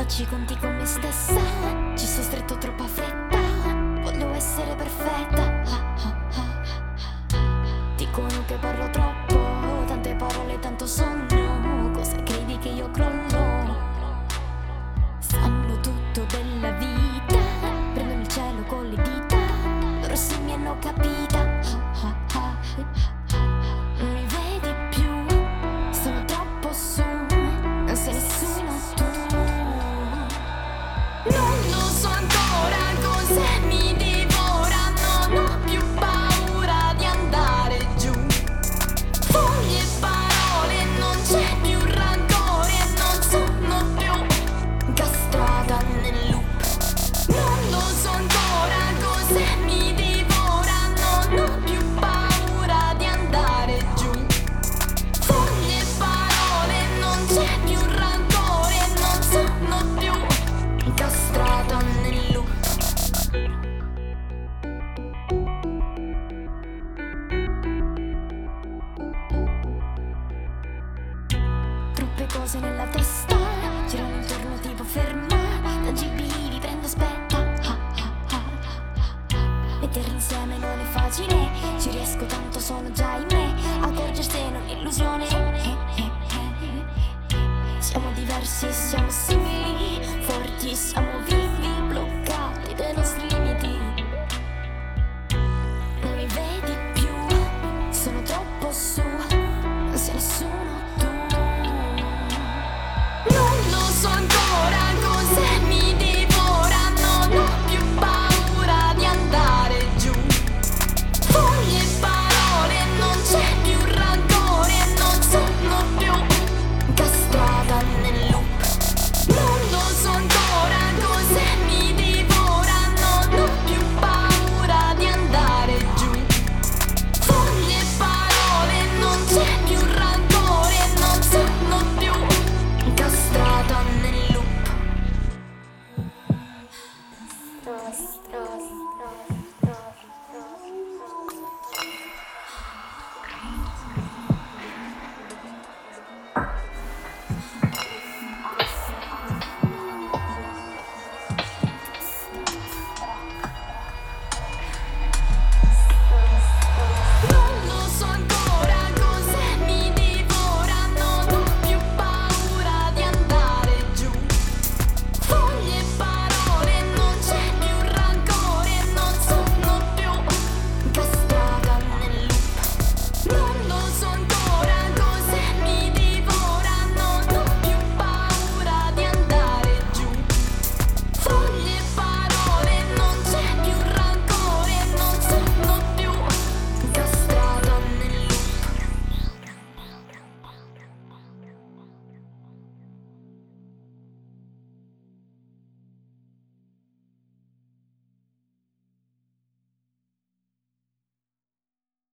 Faccio i conti con me stessa, ci sto stretto troppa fretta, voglio essere perfetta. Dicono che parlo troppo, tante parole, tanto sonno. Cosa credi che io crollo? Sanno tutto della vita, prendono il cielo con le dita, loro sì mi hanno capita. Non mi vedi più, sono troppo su, non sei nessuno tu. Non lo so ancora cos'è mi divora, non ho più paura di andare giù. Foglie e parole, non c'è più rancore, non sono più incastrata nel loop. Non lo so ancora cos'è mi divora, non ho più paura di andare giù. Foglie e parole, non c'è più rancore, non sono più incastrata nel loop. Troppe cose nella testa, girano intorno tipo ferma, tangibili li prendo aspetta. Metterli insieme non è facile, ci riesco tanto sono già in me, accorgersene è un'illusione. Siamo diversi, siamo